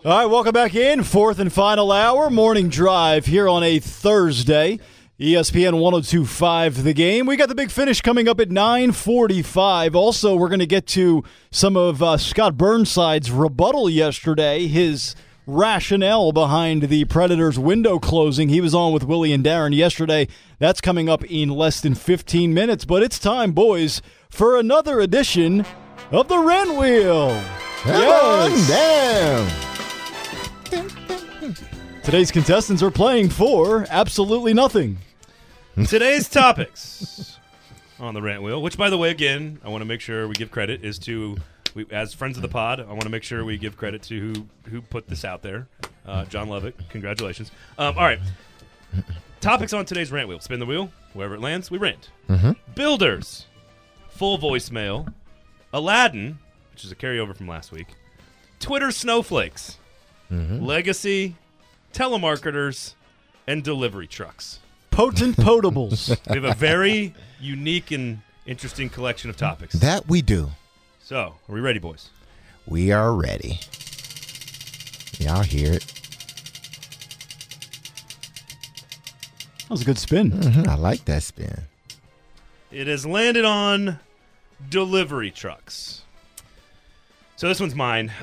All right, welcome back in. Fourth and final hour, morning drive here on a Thursday. ESPN 102.5 The Game. We got the big finish coming up at 9:45. Also, we're going to get to some of Scott Burnside's rebuttal yesterday, his rationale behind the Predators' window closing. He was on with Willie and Darren yesterday. That's coming up in less than 15 minutes. But it's time, boys, for another edition of the Rent Wheel. Yes. Damn. Today's contestants are playing for absolutely nothing. Today's topics on the Rant Wheel, which, by the way, again, I want to make sure we give credit is to, as friends of the pod, I want to make sure we give credit to who put this out there. John Lovick, congratulations. All right. Topics on today's Rant Wheel. Spin the wheel. Wherever it lands, we rant. Mm-hmm. Builders. Full voicemail. Aladdin, which is a carryover from last week. Twitter snowflakes. Mm-hmm. Legacy. Telemarketers. And delivery trucks. Potent potables. We have a very unique and interesting collection of topics. That we do. So, are we ready, boys? We are ready. Y'all hear it. That was a good spin. Mm-hmm. I like that spin. It has landed on delivery trucks. So this one's mine.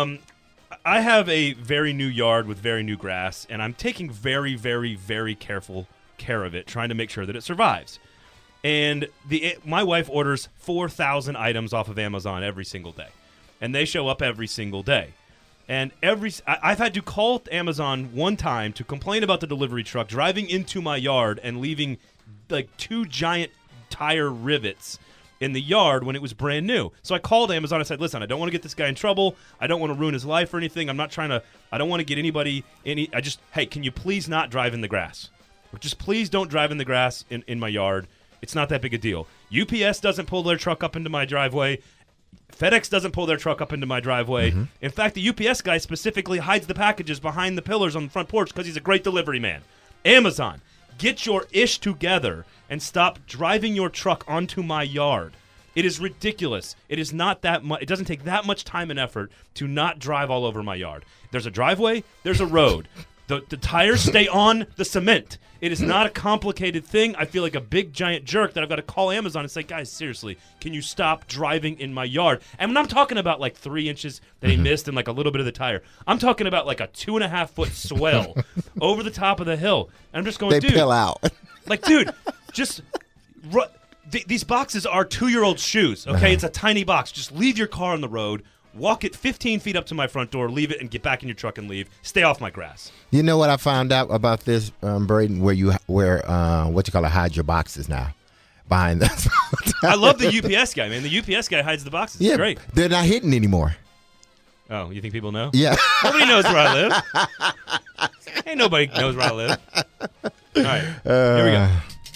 I have a very new yard with very new grass, and I'm taking very, very, very careful care of it, trying to make sure that it survives. And my wife orders 4,000 items off of Amazon every single day, and they show up every single day. And I've had to call Amazon one time to complain about the delivery truck driving into my yard and leaving like 2 giant tire rivets in the yard when it was brand new. So I called Amazon and said, listen, I don't want to get this guy in trouble. I don't want to ruin his life or anything. I don't want to get anybody hey, can you please not drive in the grass? Just please don't drive in the grass in my yard. It's not that big a deal. UPS doesn't pull their truck up into my driveway. FedEx doesn't pull their truck up into my driveway. Mm-hmm. In fact, the UPS guy specifically hides the packages behind the pillars on the front porch because he's a great delivery man. Amazon, get your ish together and stop driving your truck onto my yard. It is ridiculous. It is not that much. It doesn't take that much time and effort to not drive all over my yard. There's a driveway. There's a road. The tires stay on the cement. It is not a complicated thing. I feel like a big, giant jerk that I've got to call Amazon and say, guys, seriously, can you stop driving in my yard? And when I'm talking about like 3 inches that he missed and like a little bit of the tire, I'm talking about like a 2.5-foot swell over the top of the hill. And I'm just going, They pill out. Like, dude, just these boxes are 2-year-old shoes, okay? It's a tiny box. Just leave your car on the road. Walk it 15 feet up to my front door, leave it, and get back in your truck and leave. Stay off my grass. You know what I found out about this, Braden, where hide your boxes now behind us. I love the UPS guy, man. The UPS guy hides the boxes. Yeah, it's great. They're not hidden anymore. Oh, you think people know? Yeah. Nobody knows where I live. Ain't nobody knows where I live. All right, here we go.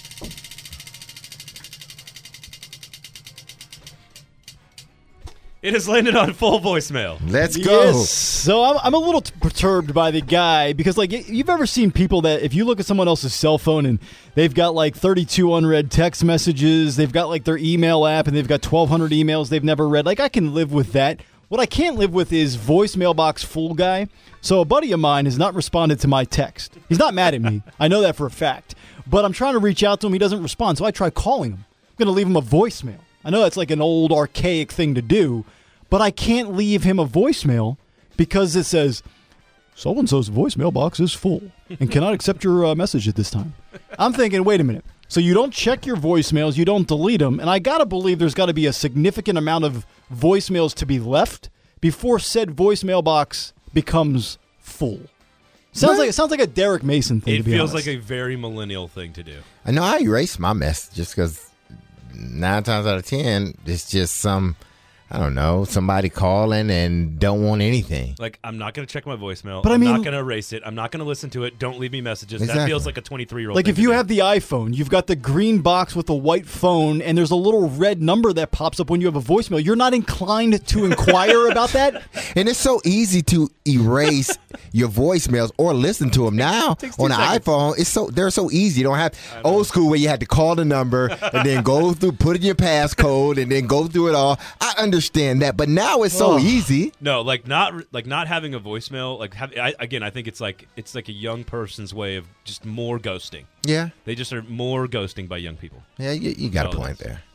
It has landed on full voicemail. Let's go. Yes. So I'm a little perturbed by the guy because, like, you've ever seen people that if you look at someone else's cell phone and they've got like 32 unread text messages, they've got like their email app and they've got 1,200 emails they've never read. Like, I can live with that. What I can't live with is voicemail box full guy. So a buddy of mine has not responded to my text. He's not mad at me. I know that for a fact. But I'm trying to reach out to him. He doesn't respond. So I try calling him. I'm going to leave him a voicemail. I know that's like an old archaic thing to do, but I can't leave him a voicemail because it says, so-and-so's voicemail box is full and cannot accept your message at this time. I'm thinking, wait a minute. So you don't check your voicemails, you don't delete them, and I got to believe there's got to be a significant amount of voicemails to be left before said voicemail box becomes full. Sounds like a Derek Mason thing, to be honest. It feels like a very millennial thing to do. I know I erase my messages because 9 times out of 10, it's just somebody calling and don't want anything. Like, I'm not going to check my voicemail. But I'm I mean, not going to erase it. I'm not going to listen to it. Don't leave me messages. Exactly. That feels like a 23-year-old Like thing if you to do. have the iPhone, you've got the green box with the white phone, and there's a little red number that pops up when you have a voicemail. You're not inclined to inquire about that? And it's so easy to erase your voicemails or listen to them now Takes 2 on an seconds. iPhone. They're so easy. You don't have old school where you had to call the number and then go through, put in your passcode, and then go through it all. I understand that, but now it's so easy. No, like not having a voicemail. Like I think it's like a young person's way of just more ghosting. Yeah, They just are more ghosting by young people. yeah, you got a All point this. there.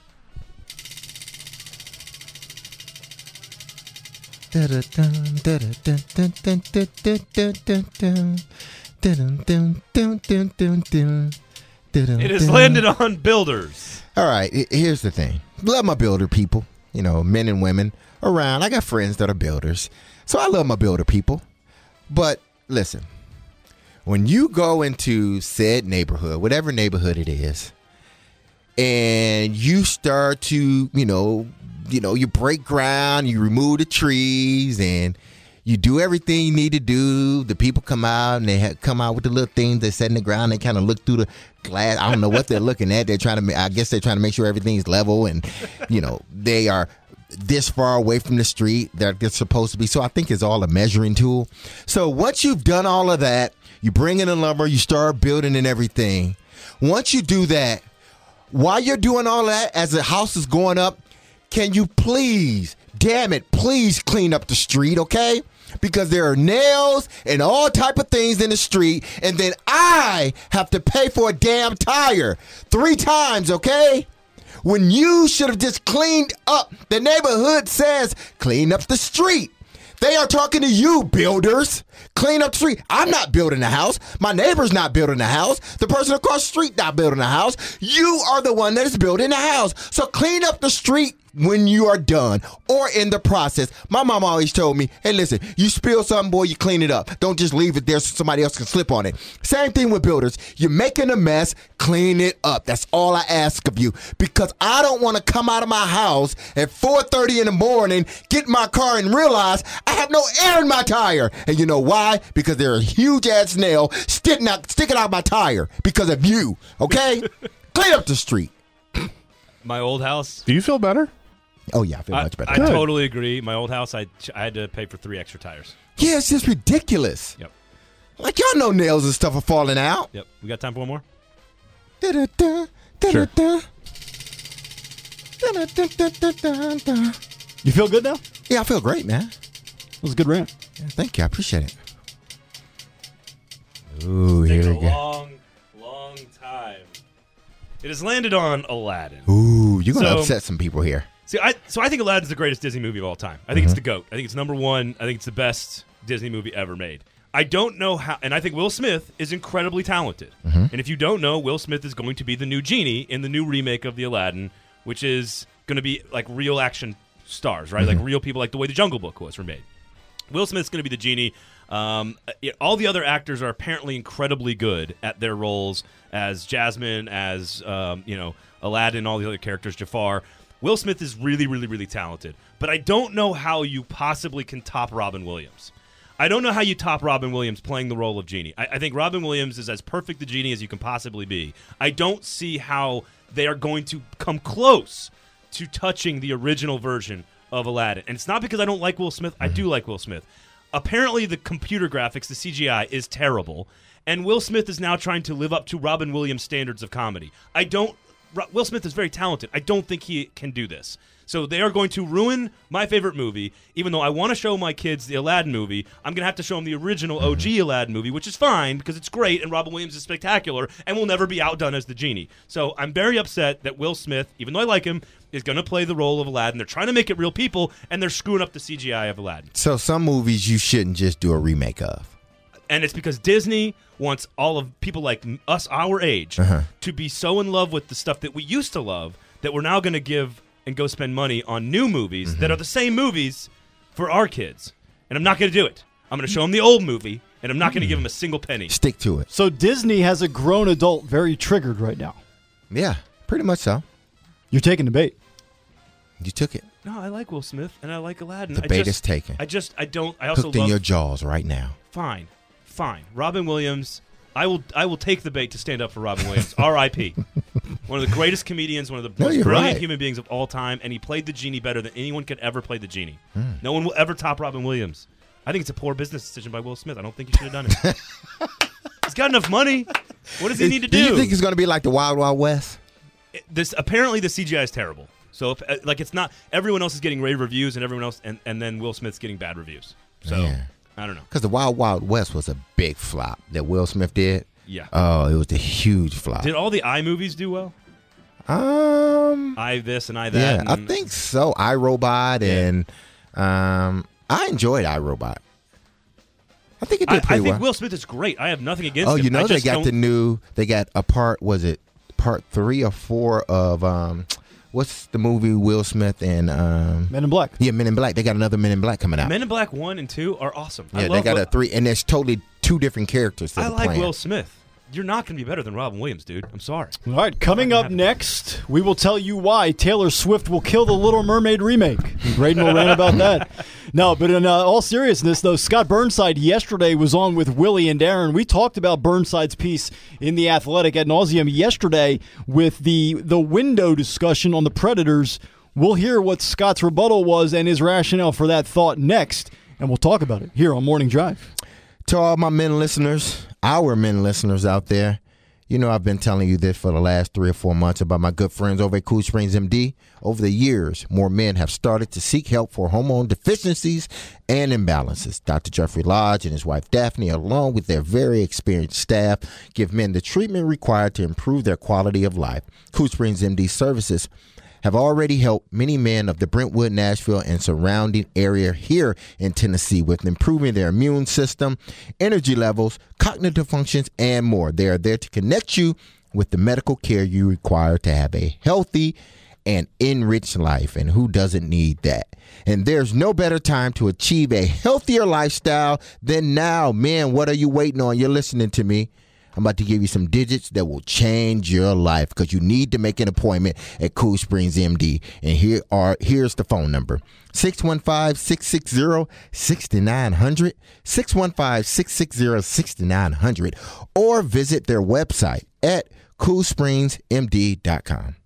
It has landed on builders. All right, here's the thing. Love my builder people, men and women around. I got friends that are builders, so I love my builder people. But listen, when you go into said neighborhood, whatever neighborhood it is, and you start to, you break ground, you remove the trees, and you do everything you need to do. The people come out, and they come out with the little things they set in the ground. They kind of look through the glass. I don't know what they're looking at. I guess they're trying to make sure everything's level, and they are this far away from the street that they're supposed to be. So I think it's all a measuring tool. So once you've done all of that, you bring in the lumber, you start building and everything. Once you do that, while you're doing all that, as the house is going up, can you please, damn it, please clean up the street, okay? Because there are nails and all type of things in the street, and then I have to pay for a damn tire 3 times, okay? When you should have just cleaned up. The neighborhood says clean up the street. They are talking to you, builders. Clean up the street. I'm not building a house. My neighbor's not building a house. The person across the street not building a house. You are the one that is building a house. So clean up the street when you are done or in the process. My mom always told me, hey, listen, you spill something, boy, you clean it up. Don't just leave it there so somebody else can slip on it. Same thing with builders. You're making a mess, clean it up. That's all I ask of you, because I don't want to come out of my house at 4:30 in the morning, get in my car and realize I have no air in my tire. And you know why? Because there's a huge ass nail sticking out my tire because of you. Okay? Clean up the street. My old house. Do you feel better? Oh, yeah, I feel much better. I totally agree. My old house, I had to pay for 3 extra tires. Yeah, it's just ridiculous. Yep. Like, y'all know nails and stuff are falling out. Yep. We got time for one more? Da-da-da, Sure. da-da-da. Da-da-da-da-da-da. You feel good now? That Yeah, I feel great, man. was a good rant. Yeah, thank you. I appreciate it. Ooh, here Taking we a go. long time. It has landed on Aladdin. Ooh, you're going to So- upset some people here. See, I think Aladdin's the greatest Disney movie of all time. I think it's the GOAT. I think it's number 1. I think it's the best Disney movie ever made. I don't know how, and I think Will Smith is incredibly talented. And if you don't know, Will Smith is going to be the new genie in the new remake of the Aladdin, which is going to be like real action stars, right? Like real people, like the way the Jungle Book was remade. Will Smith's going to be the genie. All the other actors are apparently incredibly good at their roles as Jasmine, as Aladdin, all the other characters, Jafar. Will Smith is really, really, really talented. But I don't know how you possibly can top Robin Williams. I don't know how you top Robin Williams playing the role of Genie. I think Robin Williams is as perfect a Genie as you can possibly be. I don't see how they are going to come close to touching the original version of Aladdin. And it's not because I don't like Will Smith. I do like Will Smith. Apparently, the computer graphics, the CGI, is terrible. And Will Smith is now trying to live up to Robin Williams' standards of comedy. Will Smith is very talented. I don't think he can do this. So they are going to ruin my favorite movie. Even though I want to show my kids the Aladdin movie, I'm going to have to show them the original OG Aladdin movie, which is fine because it's great and Robin Williams is spectacular and will never be outdone as the genie. So I'm very upset that Will Smith, even though I like him, is going to play the role of Aladdin. They're trying to make it real people, and they're screwing up the CGI of Aladdin. So some movies you shouldn't just do a remake of. And it's because Disney wants all of people like us, our age, to be so in love with the stuff that we used to love that we're now going to give and go spend money on new movies that are the same movies for our kids. And I'm not going to do it. I'm going to show them the old movie, and I'm not going to give them a single penny. Stick to it. So Disney has a grown adult very triggered right now. Yeah, pretty much so. You're taking the bait. You took it. No, I like Will Smith, and I like Aladdin. The bait is taken. I also Hooked in love... your jaws right now. Fine. Robin Williams, I will take the bait to stand up for Robin Williams. R.I.P. One of the greatest comedians, one of the No, most you're brilliant right. human beings of all time, and he played the genie better than anyone could ever play the genie. No one will ever top Robin Williams. I think it's a poor business decision by Will Smith. I don't think he should have done it. He's got enough money. What does he need to do? Do you think it's going to be like the Wild Wild West? Apparently the CGI is terrible. So if, it's not, everyone else is getting rave reviews and everyone else, and then Will Smith's getting bad reviews. So Yeah. I don't know. Because the Wild Wild West was a big flop that Will Smith did. Yeah. Oh, it was a huge flop. Did all the I movies do well? I this and I that. Yeah, and, I think so. iRobot and I enjoyed iRobot. I think it did I pretty think well. Will Smith is great. I have nothing against Oh, him. you know I they just got don't- they got a part, was it part 3 or 4 of what's the movie Will Smith and Men in Black. Yeah, Men in Black. They got another Men in Black coming out. Men in Black 1 and 2 are awesome. Yeah, they got a 3, and there's totally 2 different characters that I are like playing. Will Smith. You're not going to be better than Robin Williams, dude. I'm sorry. All right, coming up next, we will tell you why Taylor Swift will kill the Little Mermaid remake. Graydon will rant about that. No, but in all seriousness, though, Scott Burnside yesterday was on with Willie and Darren. We talked about Burnside's piece in The Athletic ad nauseum yesterday with the window discussion on the Predators. We'll hear what Scott's rebuttal was and his rationale for that thought next, and we'll talk about it here on Morning Drive. To all my men listeners, our men listeners out there, you know I've been telling you this for the last 3 or 4 months about my good friends over at Cool Springs MD. Over the years, more men have started to seek help for hormone deficiencies and imbalances. Dr. Jeffrey Lodge and his wife Daphne, along with their very experienced staff, give men the treatment required to improve their quality of life. Cool Springs MD services have already helped many men of the Brentwood, Nashville, and surrounding area here in Tennessee with improving their immune system, energy levels, cognitive functions, and more. They are there to connect you with the medical care you require to have a healthy and enriched life. And who doesn't need that? And there's no better time to achieve a healthier lifestyle than now. Man, what are you waiting on? You're listening to me. I'm about to give you some digits that will change your life because you need to make an appointment at Cool Springs MD. And here's the phone number. 615-660-6900, 615-660-6900, or visit their website at coolspringsmd.com.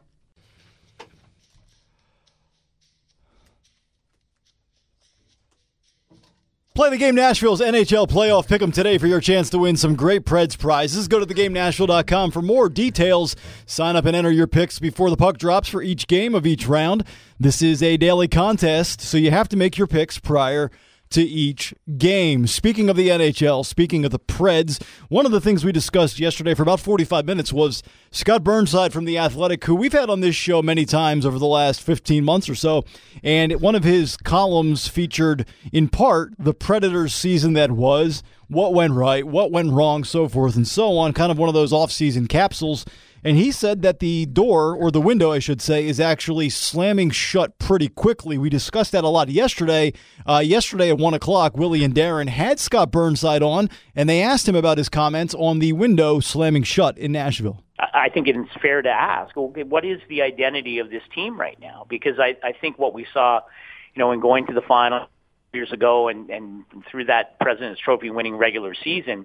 Play the Game Nashville's NHL playoff pick'em today for your chance to win some great Preds prizes. Go to thegamenashville.com for more details. Sign up and enter your picks before the puck drops for each game of each round. This is a daily contest, so you have to make your picks prior to each game. Speaking of the NHL, speaking of the Preds, one of the things we discussed yesterday for about 45 minutes was Scott Burnside from The Athletic, who we've had on this show many times over the last 15 months or so, and one of his columns featured, in part, the Predators season that was, what went right, what went wrong, so forth and so on, kind of one of those off-season capsules. And he said that the door, or the window, I should say, is actually slamming shut pretty quickly. We discussed that a lot yesterday. Yesterday at 1 o'clock, Willie and Darren had Scott Burnside on, and they asked him about his comments on the window slamming shut in Nashville. I think it's fair to ask, okay, what is the identity of this team right now? Because I think what we saw, in going to the final years ago and through that President's Trophy winning regular season,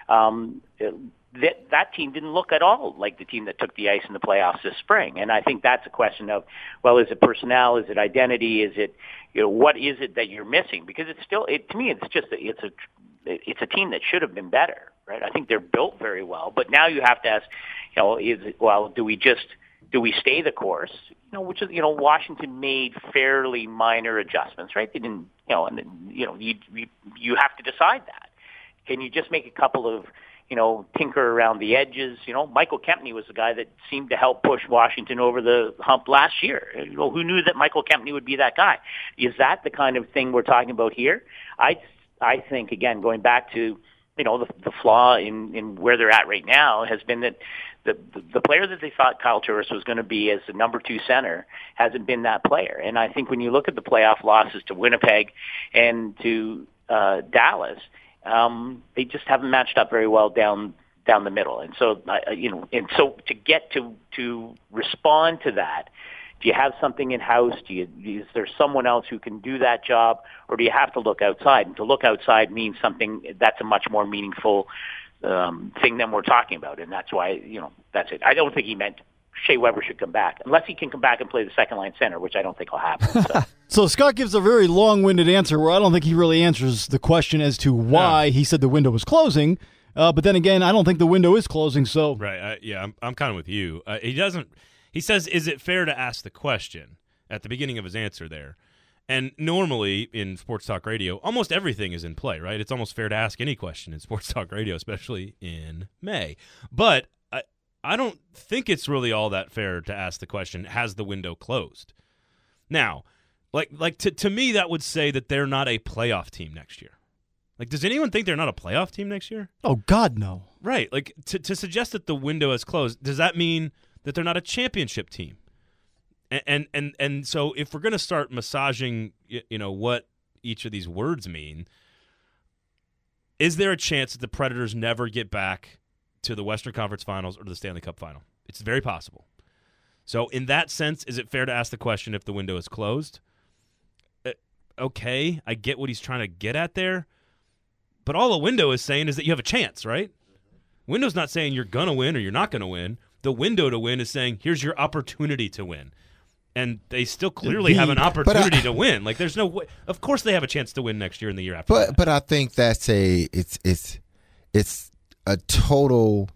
that team didn't look at all like the team that took the ice in the playoffs this spring. And I think that's a question of, well, is it personnel? Is it identity? Is it, what is it that you're missing? Because it's still, to me, it's a team that should have been better, right? I think they're built very well, but now you have to ask, do we stay the course? Which is, Washington made fairly minor adjustments, right? They didn't, you have to decide that. Can you just make a couple of, tinker around the edges? Michael Kempny was the guy that seemed to help push Washington over the hump last year. Who knew that Michael Kempny would be that guy? Is that the kind of thing we're talking about here? I think, again, going back to, the flaw in where they're at right now has been that the player that they thought Kyle Turris was going to be as the number 2 center hasn't been that player. And I think when you look at the playoff losses to Winnipeg and to Dallas, they just haven't matched up very well down the middle. And so, so to get to respond to that, do you have something in-house? Is there someone else who can do that job, or do you have to look outside? And to look outside means something that's a much more meaningful thing than we're talking about, and that's why that's it. I don't think he meant Shea Weber should come back unless he can come back and play the second line center, which I don't think will happen. So. So Scott gives a very long-winded answer where I don't think he really answers the question as to why he said the window was closing. But then again, I don't think the window is closing. So right, I'm kind of with you. He doesn't. He says, "Is it fair to ask the question?" at the beginning of his answer there. And normally in sports talk radio, almost everything is in play, right? It's almost fair to ask any question in sports talk radio, especially in May. But I don't think it's really all that fair to ask the question, has the window closed? Now, like to me, that would say that they're not a playoff team next year. Like, does anyone think they're not a playoff team next year? Oh, God, no. Right. Like, to suggest that the window is closed, does that mean that they're not a championship team? And so if we're going to start massaging, what each of these words mean, is there a chance that the Predators never get back to the Western Conference Finals or to the Stanley Cup Final? It's very possible. So in that sense, is it fair to ask the question if the window is closed? Okay, I get what he's trying to get at there, but all the window is saying is that you have a chance, right? Window's not saying you're going to win or you're not going to win. The window to win is saying here's your opportunity to win. And they still clearly have an opportunity to win. Like, there's no way. Of course, they have a chance to win next year and the year after. But I think that's it's a total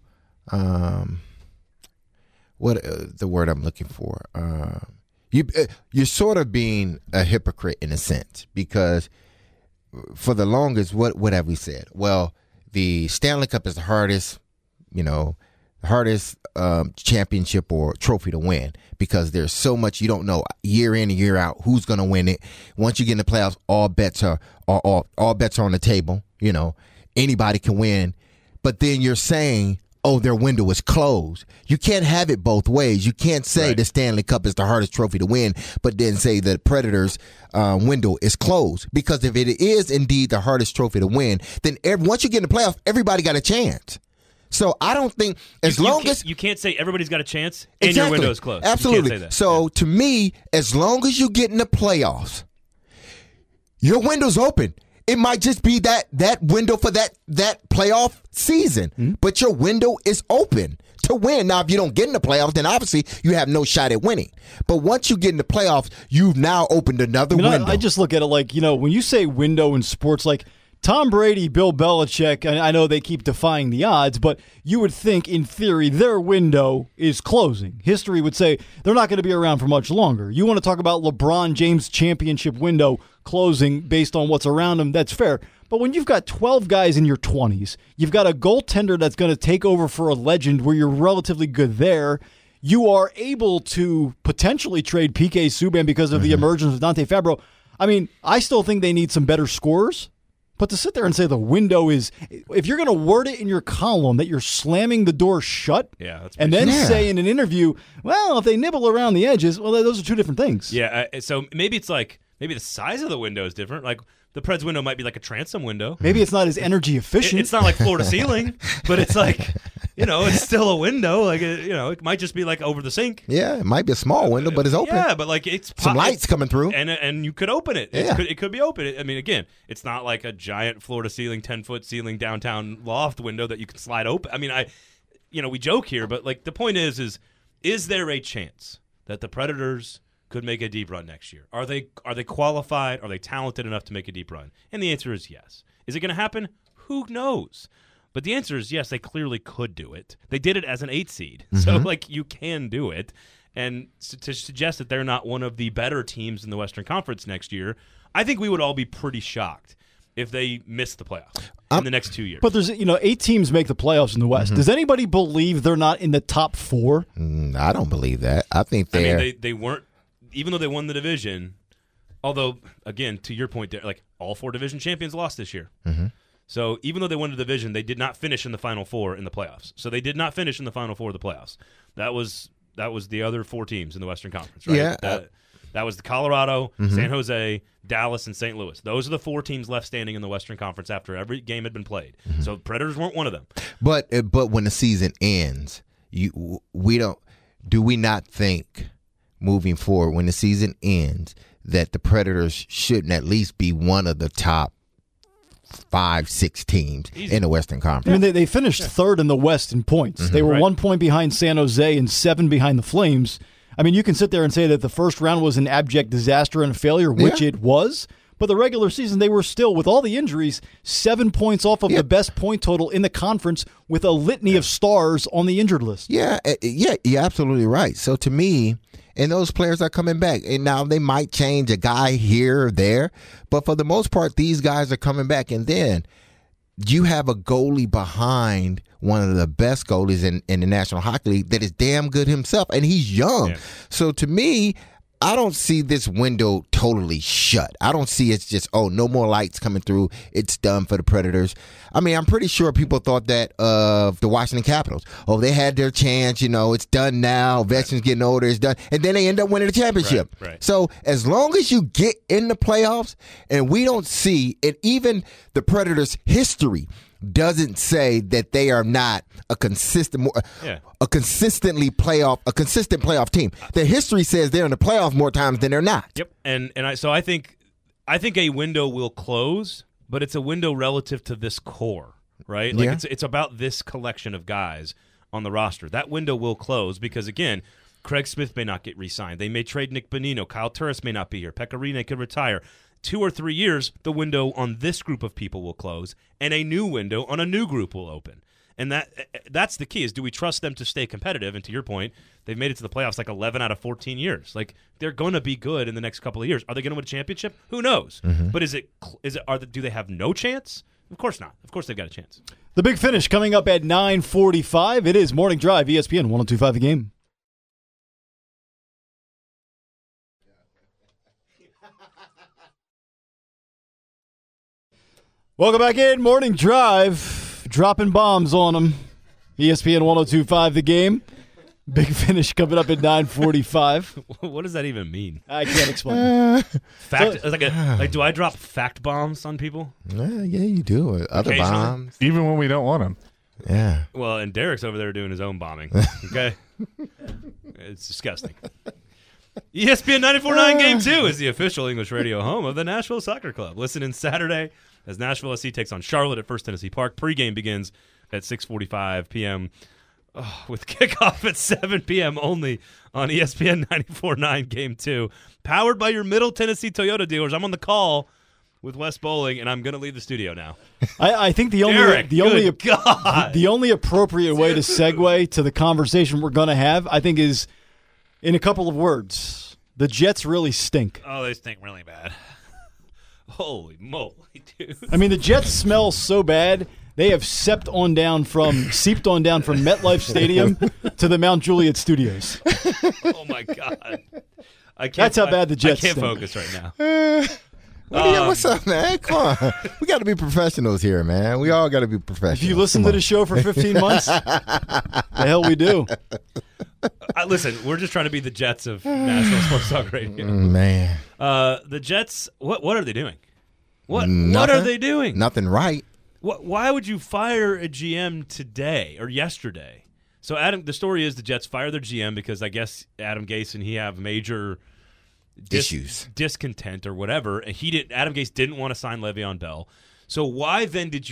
what the word I'm looking for. You're sort of being a hypocrite in a sense, because for the longest, what have we said? Well, the Stanley Cup is the hardest championship or trophy to win, because there's so much you don't know year in and year out who's going to win it. Once you get in the playoffs, all bets are on the table. Anybody can win. But then you're saying, oh, their window is closed. You can't have it both ways. You can't say the Stanley Cup is the hardest trophy to win, but then say the Predators' window is closed. Because if it is indeed the hardest trophy to win, then once you get in the playoffs, everybody got a chance. So I don't think you can't say everybody's got a chance and your window is closed. Absolutely. You can't say that. So to me, as long as you get in the playoffs, your window's open. It might just be that window for that playoff season, but your window is open to win. Now, if you don't get in the playoffs, then obviously you have no shot at winning. But once you get in the playoffs, you've now opened another window. I just look at it like, when you say window in sports, like Tom Brady, Bill Belichick, I know they keep defying the odds, but you would think, in theory, their window is closing. History would say they're not going to be around for much longer. You want to talk about LeBron James' championship window closing based on what's around him, that's fair. But when you've got 12 guys in your 20s, you've got a goaltender that's going to take over for a legend where you're relatively good there, you are able to potentially trade PK Subban because of the emergence of Dante Fabro. I mean, I still think they need some better scorers. But to sit there and say the window is, if you're going to word it in your column that you're slamming the door shut, and then say in an interview, well, if they nibble around the edges, well, those are two different things. Yeah, so maybe it's like, maybe the size of the window is different. Like, the Preds window might be like a transom window. Maybe it's not as energy efficient. It's not like floor to ceiling, but it's like, it's still a window. Like, it might just be like over the sink. Yeah, it might be a small window, but it's open. Yeah, but like it's some lights coming through, and you could open it. Yeah. It could be open. I mean, again, it's not like a giant floor to ceiling, 10-foot ceiling downtown loft window that you can slide open. I mean, we joke here, but like the point is there a chance that the Predators could make a deep run next year? Are they qualified? Are they talented enough to make a deep run? And the answer is yes. Is it going to happen? Who knows? But the answer is yes, they clearly could do it. They did it as an 8 seed. So, you can do it. And to suggest that they're not one of the better teams in the Western Conference next year, I think we would all be pretty shocked if they missed the playoffs in the next 2 years. But there's 8 teams make the playoffs in the West. Does anybody believe they're not in the top 4? I don't believe that. I think they weren't. Even though they won the division, although, again, to your point there, like all 4 division champions lost this year. So even though they won the division, they did not finish in the Final Four in the playoffs. So they did not finish in the Final Four of the playoffs. That was the other 4 teams in the Western Conference, right? Yeah. That was the Colorado, San Jose, Dallas, and St. Louis. Those are the 4 teams left standing in the Western Conference after every game had been played. So Predators weren't one of them. But when the season ends, do we not think moving forward, when the season ends, that the Predators shouldn't at least be one of the top 5-6 teams in the Western I Conference. mean, they finished third in the West in points. They were 1 point behind San Jose and 7 behind the Flames. I mean, you can sit there and say that the first round was an abject disaster and a failure, which it was. But the regular season, they were still, with all the injuries, 7 points off of the best point total in the conference with a litany of stars on the injured list. Yeah, you're absolutely right. So to me, and those players are coming back. And now they might change a guy here or there, but for the most part, these guys are coming back. And then you have a goalie behind one of the best goalies in the National Hockey League that is damn good himself, and he's young. Yeah. So to me, I don't see this window totally shut. I don't see it's just, no more lights coming through. It's done for the Predators. I mean, I'm pretty sure people thought that of the Washington Capitals. They had their chance. It's done now. Veterans getting older. It's done. And then they end up winning the championship. Right. So as long as you get in the playoffs and we don't see, and even the Predators' history doesn't say that they are not a consistent playoff team. Their history says they're in the playoffs more times than they're not. Yep, I think a window will close, but it's a window relative to this core, right? Like it's about this collection of guys on the roster. That window will close because, again, Craig Smith may not get re-signed. They may trade Nick Bonino. Kyle Turris may not be here. Pekka Rinne could retire. 2 or 3 years, the window on this group of people will close, and a new window on a new group will open. And that's the key, is do we trust them to stay competitive? And to your point, they've made it to the playoffs like 11 out of 14 years. Like, they're going to be good in the next couple of years. Are they going to win a championship? Who knows? But do they have no chance? Of course not. Of course they've got a chance. The big finish coming up at 9:45. It is Morning Drive, ESPN 102.5 The Game. Welcome back in. Morning Drive. Dropping bombs on them. ESPN 102.5 The Game. Big finish coming up at 9:45. What does that even mean? I can't explain. Do I drop fact bombs on people? Yeah, you do. Other bombs. Even when we don't want them. Yeah. Well, and Derek's over there doing his own bombing. Okay? It's disgusting. ESPN 94.9 Game 2 is the official English radio home of the Nashville Soccer Club. Listen in Saturday as Nashville SC takes on Charlotte at First Tennessee Park. Pre-game begins at 6:45 p.m. With kickoff at 7 p.m. only on ESPN 94.9 Game 2. Powered by your Middle Tennessee Toyota dealers. I'm on the call with Wes Bowling, and I'm going to leave the studio now. I think the only appropriate way to segue to the conversation we're going to have, I think, is in a couple of words. The Jets really stink. Oh, they stink really bad. Holy moly, dude. I mean, the Jets smell so bad, they have seeped on down from MetLife Stadium to the Mount Juliet Studios. Oh, my God. That's how bad the Jets stink. I can't focus right now. What's up, man? Come on. We got to be professionals here, man. We all got to be professionals. If you listen to the show for 15 months, the hell we do. Listen, we're just trying to be the Jets of National Sports Talk Radio. Man. The Jets, what are they doing? What are they doing? Nothing right. Why would you fire a GM today or yesterday? So, the story is the Jets fired their GM because I guess Adam Gase and he have major issues, discontent or whatever. Adam Gase didn't want to sign Le'Veon Bell. So why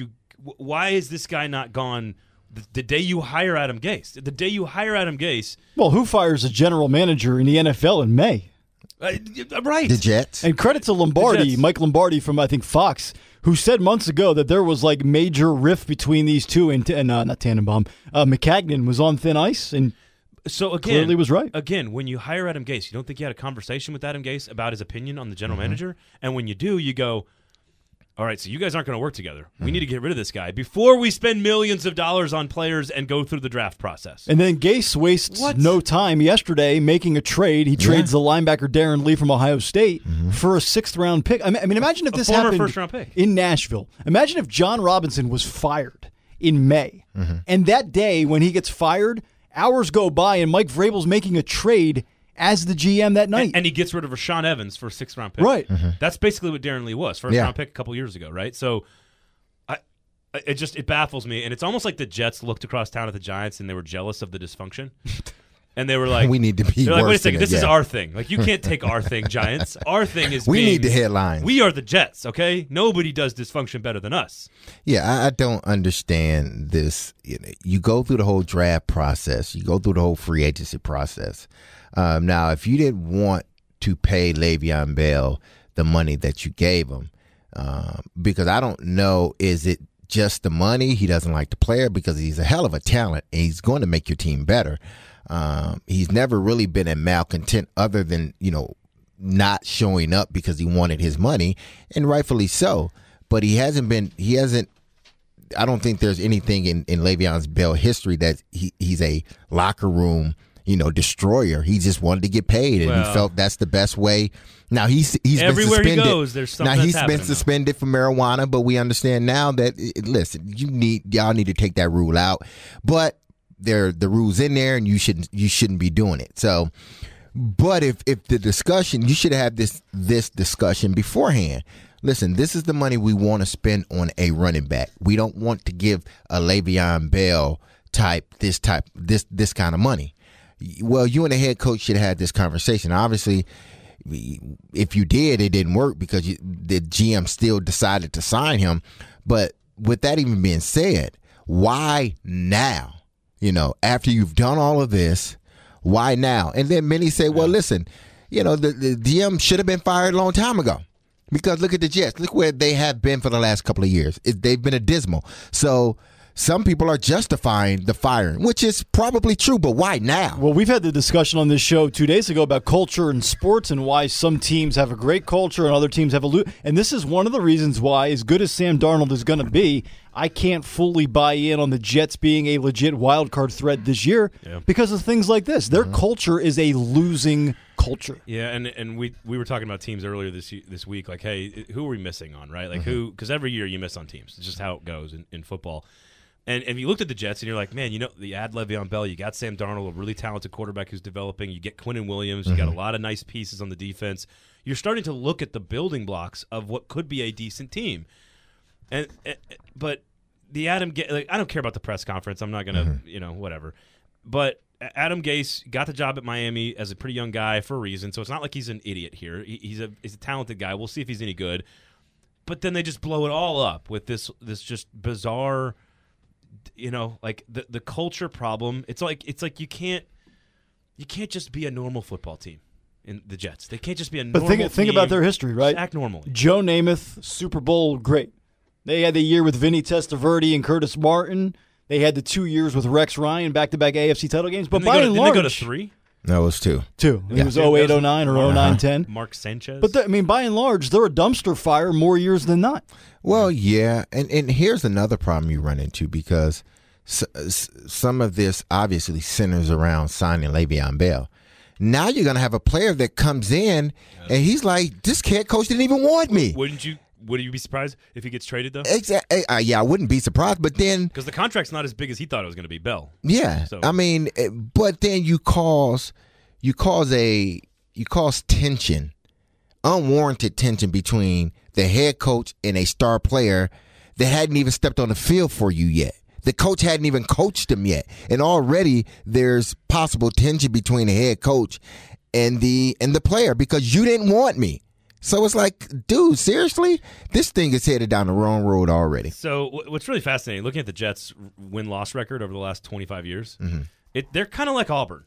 why is this guy not gone the day you hire Adam Gase? The day you hire Adam Gase. Well, who fires a general manager in the NFL in May? Right. The Jets. And credit to Lombardi, Mike Lombardi from, I think, Fox, who said months ago that there was like major rift between these two, and not Tannenbaum. Maccagnan was on thin ice, and so again, clearly was right. Again, when you hire Adam Gase, you don't think you had a conversation with Adam Gase about his opinion on the general manager? And when you do, you go, all right, so you guys aren't going to work together. We need to get rid of this guy before we spend millions of dollars on players and go through the draft process. And then Gase wastes no time yesterday making a trade. He trades the linebacker Darren Lee from Ohio State for a 6th-round pick. I mean, imagine if this happened first-round pick in Nashville. Imagine if John Robinson was fired in May. And that day when he gets fired, hours go by and Mike Vrabel's making a trade as the GM that night. And he gets rid of Rashaan Evans for a 6th-round pick. Right. That's basically what Darren Lee was, first-round pick a couple years ago, right? So it baffles me, and it's almost like the Jets looked across town at the Giants and they were jealous of the dysfunction. And they were like, we need to be they're worse like, wait a second, than this it, is yeah. our thing. Like, you can't take our thing, Giants. Our thing is We being, need the headlines. We are the Jets, okay? Nobody does dysfunction better than us. Yeah, I don't understand this. You go through the whole draft process. You go through the whole free agency process. Now, if you didn't want to pay Le'Veon Bell the money that you gave him, because I don't know, is it just the money? He doesn't like the player because he's a hell of a talent and he's going to make your team better. He's never really been a malcontent other than, not showing up because he wanted his money, and rightfully so. But he hasn't, I don't think there's anything in Le'Veon Bell history that he's a locker room, destroyer. He just wanted to get paid, and he felt that's the best way. Now he's everywhere been suspended. he goes, there's something. Now he's that's been happening suspended for marijuana, but we understand now that listen, y'all need to take that rule out. But the rules in there, and you shouldn't be doing it. So, but if the discussion, you should have this discussion beforehand. Listen, this is the money we want to spend on a running back. We don't want to give a Le'Veon Bell this kind of money. Well, you and the head coach should have had this conversation. Obviously, if you did, it didn't work because the GM still decided to sign him. But with that even being said, why now? After you've done all of this, why now? And then many say, well, listen, the GM should have been fired a long time ago. Because look at the Jets. Look where they have been for the last couple of years. They've been abysmal. So some people are justifying the firing, which is probably true, but why now? Well, we've had the discussion on this show 2 days ago about culture in sports and why some teams have a great culture and other teams have a and this is one of the reasons why, as good as Sam Darnold is going to be, I can't fully buy in on the Jets being a legit wild card threat this year because of things like this. Their culture is a losing culture. Yeah, and we were talking about teams earlier this week, like, hey, who are we missing on, right? Like, who? Because every year you miss on teams. It's just how it goes in football. And if you looked at the Jets and you're like, man, you add Le'Veon Bell, you got Sam Darnold, a really talented quarterback who's developing, you get Quinnen Williams, you got a lot of nice pieces on the defense. You're starting to look at the building blocks of what could be a decent team. But the Adam Gase, I don't care about the press conference. I'm not going to, whatever. But Adam Gase got the job at Miami as a pretty young guy for a reason, so it's not like he's an idiot here. He's a talented guy. We'll see if he's any good. But then they just blow it all up with this just bizarre, like the culture problem. It's like you can't just be a normal football team in the Jets. They can't just be a normal team. But think about their history, right? Just act normally. Joe Namath, Super Bowl, great. They had the year with Vinny Testaverde and Curtis Martin. They had the 2 years with Rex Ryan, back-to-back AFC title games. But by and large, didn't they go to 3? No, it was 2. It was 08-09 or 09-10. Mark Sanchez. But by and large, they're a dumpster fire more years than not. Well, yeah, and here's another problem you run into because some of this obviously centers around signing Le'Veon Bell. Now you're going to have a player that comes in and he's like, this head coach didn't even want me. Would you be surprised if he gets traded, though? Exactly. Yeah, I wouldn't be surprised. But then, because the contract's not as big as he thought it was going to be, Bell. Yeah, so. I mean, but then you cause tension, unwarranted tension between the head coach and a star player that hadn't even stepped on the field for you yet. The coach hadn't even coached him yet, and already there's possible tension between the head coach and the player because you didn't want me. So it's like, dude, seriously? This thing is headed down the wrong road already. So what's really fascinating, looking at the Jets' win-loss record over the last 25 years, they're kind of like Auburn.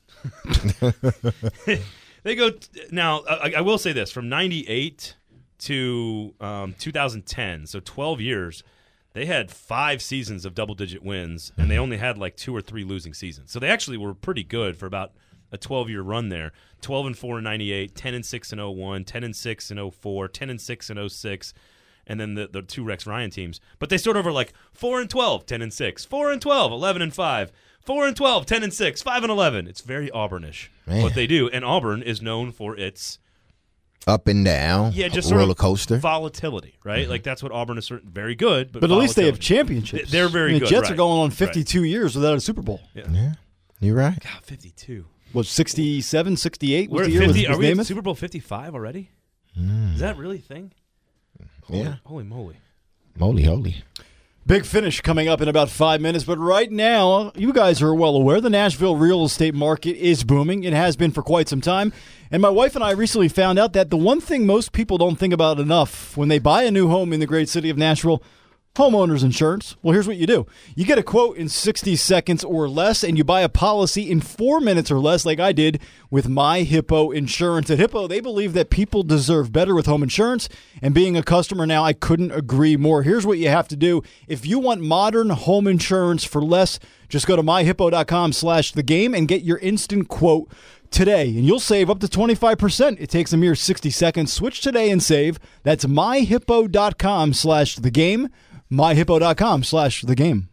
They go now. I will say this: from '98 to 2010, so 12 years, they had 5 seasons of double-digit wins, and they only had like 2 or 3 losing seasons. So they actually were pretty good for about a 12-year run there. 12-4 in '98, 10-6 in '01, 10-6 in '04, 10-6 in '06, and then the 2 Rex Ryan teams. But they start over like 4-12, 10-6, 4-12, 11-5, 4-12, 10-6, 5-11. It's very Auburnish what they do, and Auburn is known for its up and down, just roller coaster volatility, right? Like that's what Auburn is very good. But at least they have championships. They're very good. The Jets right. are going on 52 years without a Super Bowl. Yeah, you're right. God, 52. Was 67, 68 was We're the year? 50, are we at Namath? Super Bowl 55 already? Is that really a thing? Yeah. Holy moly. Moly holy. Big Finish coming up in about 5 minutes, but right now, you guys are well aware the Nashville real estate market is booming. It has been for quite some time, and my wife and I recently found out that the one thing most people don't think about enough when they buy a new home in the great city of Nashville, homeowners insurance. Well, here's what you do. You get a quote in 60 seconds or less, and you buy a policy in 4 minutes or less like I did with My Hippo Insurance. At Hippo, they believe that people deserve better with home insurance, and being a customer now, I couldn't agree more. Here's what you have to do. If you want modern home insurance for less, just go to myhippo.com/thegame and get your instant quote today, and you'll save up to 25%. It takes a mere 60 seconds. Switch today and save. That's myhippo.com/thegame. myhippo.com/thegame.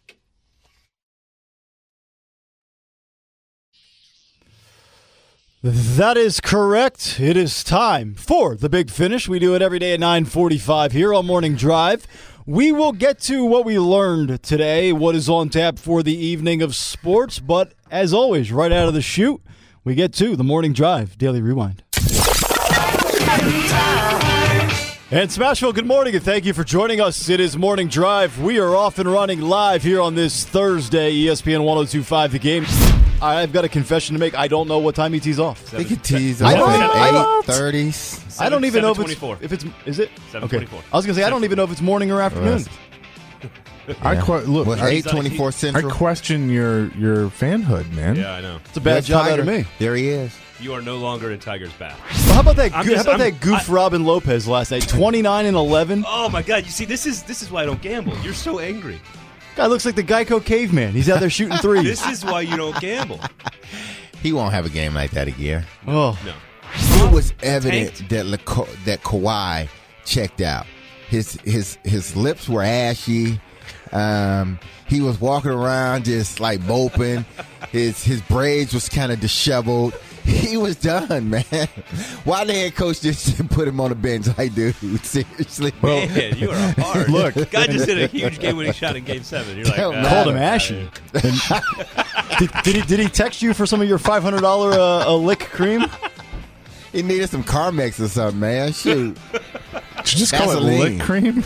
That is correct. It is time for the Big Finish. We do it every day at 9:45 here on Morning Drive. We will get to what we learned today, what is on tap for the evening of sports, but as always, right out of the chute, we get to the Morning Drive Daily Rewind. And Smashville, good morning, and thank you for joining us. It is Morning Drive. We are off and running live here on this Thursday, ESPN 102.5 The Game. I've got a confession to make. I don't know what time he tees off. They could tease off at 8:30. I don't even know if it's is it? 7:24. I was going to say, I don't even know if it's morning or afternoon. Look, 8:24 Central. I question your fanhood, man. Yeah, I know. It's a bad job out of me. There he is. You are no longer in Tiger's bath. Well, how about that goof Robin Lopez last night? 29-11. Oh my God! You see, this is why I don't gamble. You're so angry. Guy looks like the Geico caveman. He's out there shooting threes. This is why you don't gamble. He won't have a game like that again. Oh No. It was evident that Kawhi checked out. His lips were ashy. He was walking around just like moping. His braids was kind of disheveled. He was done, man. Why the head coach just put him on the bench? Like, dude, seriously. Man, you are hard. Look. Guy just hit a huge game-winning shot in Game 7. You're like, called him ashy. Did he text you for some of your $500 a lick cream? He needed some Carmex or something, man. Shoot. Did you just call it lick cream?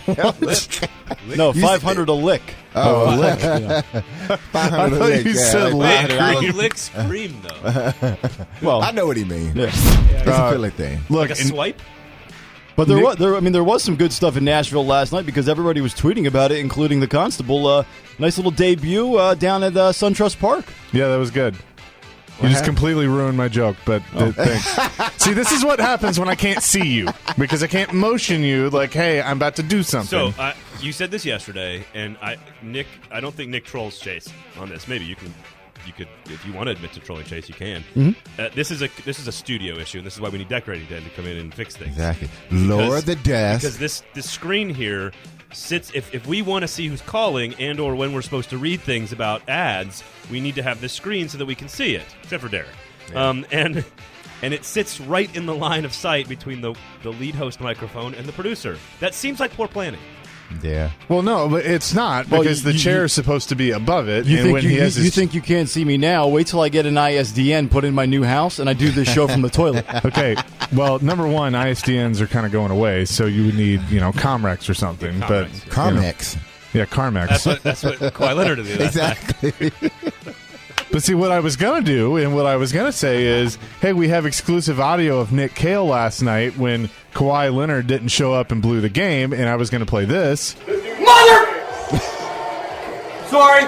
No, 500 a lick. Oh, lick. Yeah. 500 I thought lick. you said lick Who licks cream, though? Well, I know what he means. yeah. It's a Philly thing. Look, Like a swipe? But there was some good stuff in Nashville last night because everybody was tweeting about it, including the Constable. Nice little debut down at SunTrust Park. yeah, that was good. You just completely ruined my joke, but thanks. See, this is what happens when I can't see you because I can't motion you like, hey, I'm about to do something. So you said this yesterday, and I don't think Nick trolls Chase on this. Maybe you could, if you want to admit to trolling Chase, you can. Mm-hmm. This is a studio issue, and this is why we need decorating Dan to come in and fix things. Exactly. Lower the desk. Because this screen here sits. If we want to see who's calling and or when we're supposed to read things about ads, we need to have this screen so that we can see it. Except for Derek, and it sits right in the line of sight between the lead host microphone and the producer. That seems like poor planning. Yeah. Well, no, but it's not Well, because the chair is supposed to be above it. You and think when you, he has you his, think you can't see me now? Wait till I get an ISDN put in my new house and I do this show from the toilet. Okay, well, number one, ISDNs are kind of going away, so you would need, Comrex or something. Yeah, but Comrex, Carmex. Yeah, Carmex. That's what Kawhi Leonard did. Exactly. But see, what I was going to do and what I was going to say is, hey, we have exclusive audio of Nick Cale last night when Kawhi Leonard didn't show up and blew the game, and I was going to play this. Mother! Sorry.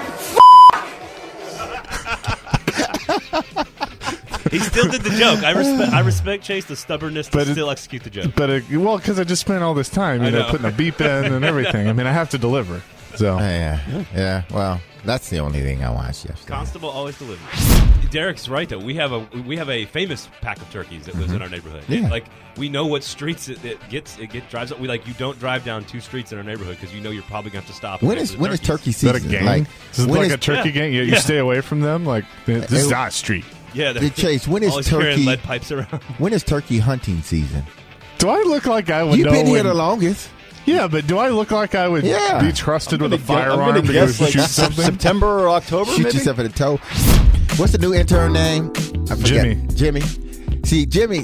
He still did the joke. I respect Chase the stubbornness to still execute the joke. But because I just spent all this time, putting a beep in and everything. I mean, I have to deliver. So Yeah. Well, that's the only thing I watched yesterday. Constable always delivers. Derek's right though. We have a famous pack of turkeys that lives in our neighborhood. Yeah. We know what streets it drives up. You don't drive down two streets in our neighborhood because you know you're probably going to have to stop. When is turkey is that season? a gang? Like, This is when like is- a turkey gang. You stay away from them. Like this is not a street. Yeah, Hey, Chase, when is always carrying turkey? lead pipes around. When is turkey hunting season? Do I look like I would You've know? been here when- the longest. Yeah, but do I look like I would Yeah. be trusted with a I'm firearm gonna to go guess like shoot something? September or October. Shoot maybe? yourself in the toe. What's the new intern name? I forget. Jimmy. Jimmy. See, Jimmy,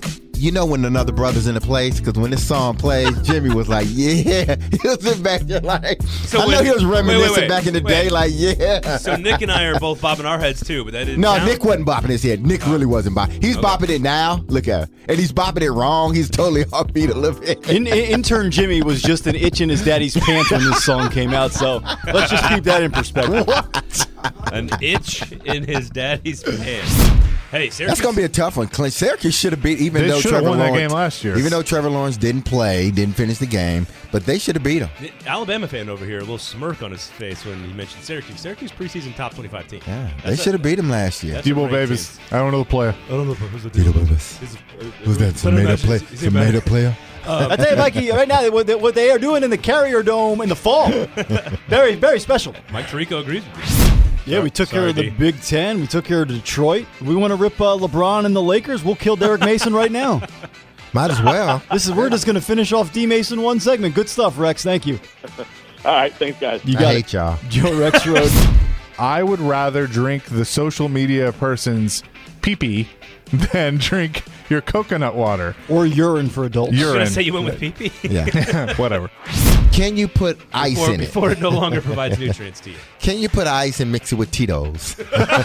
you know when another brother's in the place, because when this song plays, Jimmy was like, yeah. He was sitting back there like, I know he was reminiscing back in the day, like, yeah. So Nick and I are both bobbing our heads too, but that didn't No, count? Nick wasn't bopping his head. Nick really wasn't bopping. He's bopping it now. Look at him. And he's bopping it wrong. He's totally offbeat a little bit. Intern Jimmy was just an itch in his daddy's pants when this song came out, so let's just keep that in perspective. An itch in his daddy's pants. Hey, Syracuse. That's going to be a tough one. Syracuse should have beat, even They though should have Trevor won that Lawrence, game last year. Even though Trevor Lawrence didn't finish the game, but they should have beat him. Alabama fan over here, a little smirk on his face when he mentioned Syracuse. Syracuse preseason top 25 team. Yeah, they should have beat him last year. That's a Debo great Davis. I don't know the player. I don't know who's the Debo Davis. Who's that? Some made-up player? I tell you, Mikey, right now, what they are doing in the Carrier Dome in the fall, very, very special. Mike Tirico agrees with you. Yeah, we took care of the D. Big Ten. We took care of Detroit. We want to rip LeBron and the Lakers. We'll kill Derek Mason right now. Might as well. We're just going to finish off D. Mason one segment. Good stuff, Rex. Thank you. All right, thanks, guys. You I got hate it. y'all. Joe Rex Road. I would rather drink the social media person's pee-pee than drink your coconut water. Or urine for adults. I was Urine. going to say you went with pee-pee Yeah. Whatever. Can you put ice in it? before it no longer provides nutrients to you. Can you put ice and mix it with Tito's?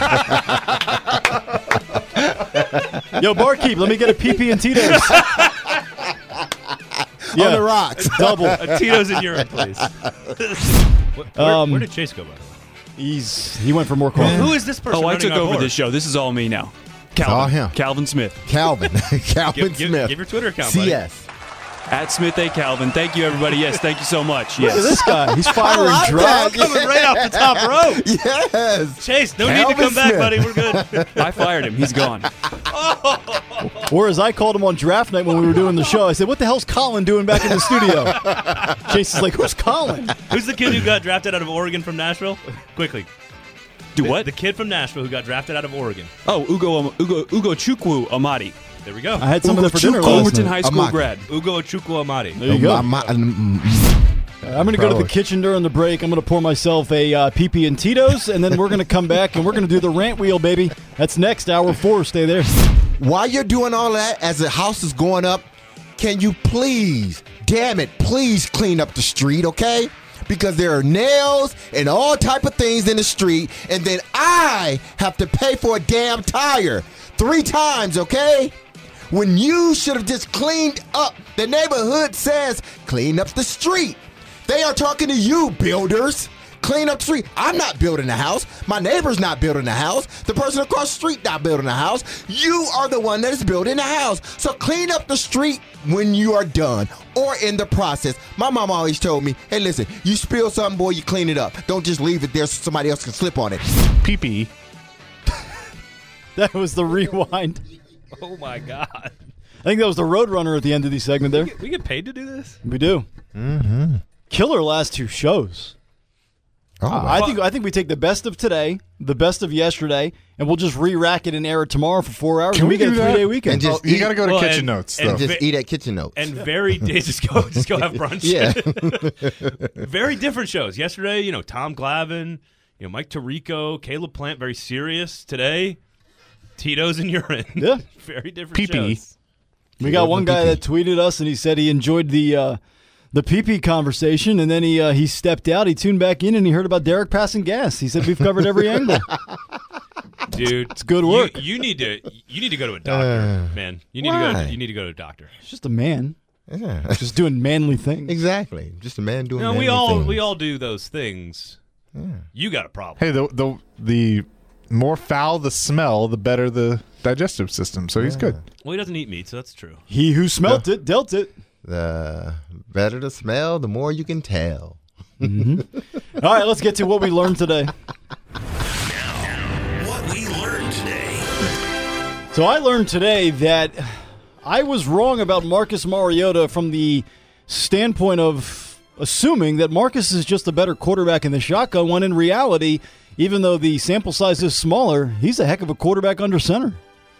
Yo, barkeep, let me get a PP and Tito's. On the rocks. Double. Tito's in urine, please. Where did Chase go, by the way? He went for more coffee. Who is this person? Oh, I running took our over board? this show. This is all me now. all him. Calvin Smith. Calvin. Calvin Give Smith. your Twitter account, buddy. CS. At Smith A. Calvin. Thank you, everybody. Yes, thank you so much. Look at Yes. this guy. He's firing drugs. Coming right off the top rope. Yes. Chase, no need Calvin to come back, Smith. buddy. We're good. I fired him. He's gone. Or as I called him on draft night when we were doing the show, I said, what the hell's Colin doing back in the studio? Chase is like, who's Colin? Who's the kid who got drafted out of Oregon from Nashville? Quickly. Do what? The kid from Nashville who got drafted out of Oregon. Oh, Ugo Chukwu Amadi. There we go. I had some of that for dinner Ugo last Overton night. High School Amadi. grad. Ugo Chukwu Amadi. There you go. I'm I'm going to go to the kitchen during the break. I'm going to pour myself a PP and Tito's, and then we're going to come back, and we're going to do the rant wheel, baby. That's next, hour 4. Stay there. While you're doing all that, as the house is going up, can you please, damn it, please clean up the street, okay? Because there are nails and all type of things in the street, and then I have to pay for a damn tire 3 times, okay? When you should have just cleaned up. The neighborhood says clean up the street. They are talking to you, builders. Clean up the street. I'm not building a house. My neighbor's not building a house. The person across the street not building a house. You are the one that is building a house. So clean up the street when you are done or in the process. My mom always told me, hey, listen, you spill something, boy, you clean it up. Don't just leave it there so somebody else can slip on it. Pee-pee. That was the rewind. Oh, my God. I think that was the Roadrunner at the end of the segment there. We get paid to do this? We do. Mm-hmm. Killer last 2 shows. Oh, I think we take the best of today, the best of yesterday, and we'll just re-rack it and air it tomorrow for 4 hours. Can and we we get a do that? 3-day weekend. And just You eat- got to go to Well, kitchen and- notes, and though. Just eat at kitchen notes. And just go have brunch. yeah. Very different shows. Yesterday, Tom Glavine, Mike Tirico, Caleb Plant, very serious. Today, Tito's and urine. Yeah. Very different Pee-pee. shows. We got one guy that tweeted us, and he said he enjoyed the PP conversation, and then he stepped out. He tuned back in, and he heard about Derek passing gas. He said we've covered every angle. Dude, It's good work. You need to go to a doctor, man. You need why? to go to a doctor. He's just a man, Yeah. just doing manly things. Exactly. Just a man doing No, we manly all things. do those things. You got a problem. Hey, the more foul the smell, the better the digestive system. So he's good. Well, he doesn't eat meat, so that's true. He who smelt it dealt it. The better the smell, the more you can tell. All right, let's get to what we learned today. What we learned today. So I learned today that I was wrong about Marcus Mariota from the standpoint of assuming that Marcus is just a better quarterback in the shotgun, when in reality, even though the sample size is smaller, he's a heck of a quarterback under center.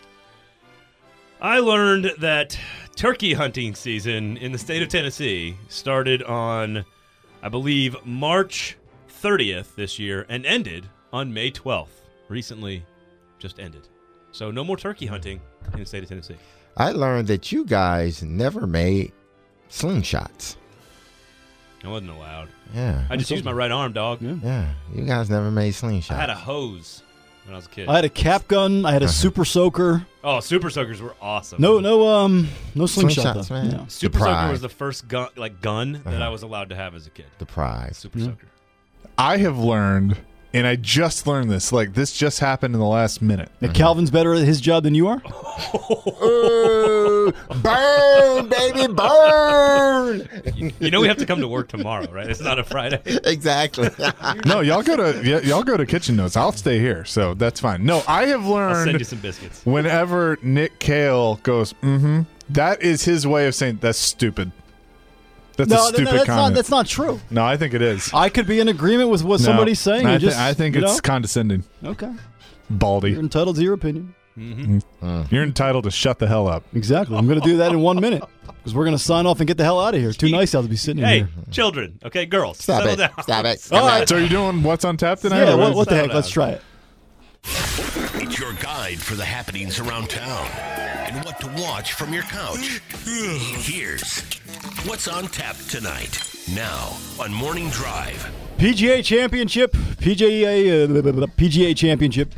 I learned that turkey hunting season in the state of Tennessee started on, I believe, March 30th this year and ended on May 12th. Recently just ended. So no more turkey hunting in the state of Tennessee. I learned that you guys never made slingshots. I wasn't allowed. Yeah. I just used my right arm, dog. Yeah. You guys never made slingshots. I had a hose when I was a kid. I had a cap gun. I had a super soaker. Oh, super soakers were awesome. No slingshot Slingshots, though. man. Yeah. Super Deprived. soaker was the first gun that I was allowed to have as a kid. The prize. Super soaker. I have learned, and I just learned this. Like this just happened in the last minute. Now, Calvin's better at his job than you are. Ooh, burn, baby, burn. You know we have to come to work tomorrow, right? It's not a Friday. Exactly. No, y'all go to Kitchen Notes. I'll stay here, so that's fine. No, I have I'll send learned you some biscuits. whenever Nick Cale goes, that is his way of saying that's stupid. That's a stupid comment. That's not true. No, I think it is. I could be in agreement with what No, somebody's saying. I think you it's know? condescending. Okay. Baldy. You're entitled to your opinion. You're entitled to shut the hell up. Exactly. I'm going to do that in 1 minute because we're going to sign off and get the hell out of here. Too nice out to be sitting in Hey, here. children. Okay, girls. Stop settle it. down. Stop it. All right. So are you doing what's on tap tonight? Yeah, or what the heck? Settle Let's down. try it. It's your guide for the happenings around town and what to watch from your couch. Here's what's on tap tonight. Now on Morning Drive. PGA Championship. PGA Championship.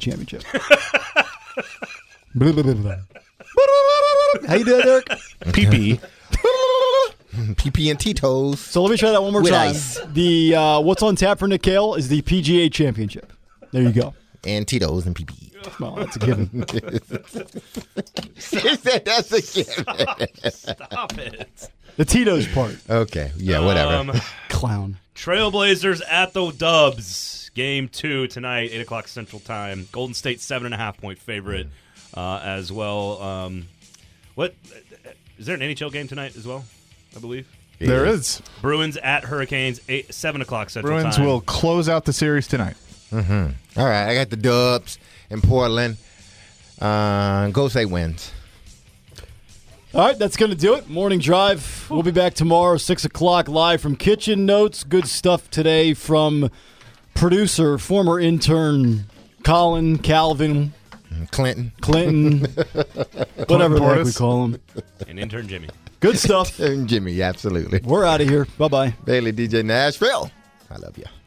Blah, blah, blah, blah. How you doing, Derek? pee-pee. PP and Tito's. So let me try that one more With time. ice. The what's on tap for Nick Cale is the PGA Championship. There you go. And Tito's and PP. Well, that's a given. He said that's a given. Stop it. The Tito's part. Okay. Yeah, whatever. Clown. Trailblazers at the Dubs. Game 2 tonight, 8 o'clock Central Time. Golden State 7.5-point favorite as well. What is there an NHL game tonight as well? I believe There is. Bruins at Hurricanes, 7 o'clock Central Bruins Time. will close out the series tonight. All right. I got the Dubs in Portland. Go State wins. All right, that's going to do it. Morning Drive. We'll be back tomorrow, 6 o'clock, live from Kitchen Notes. Good stuff today from producer, former intern Calvin, Clinton. whatever the heck we Portis. call him. and intern Jimmy. Good stuff. And Jimmy, absolutely. We're out of here. Bye-bye. Bailey, DJ Nashville. I love you.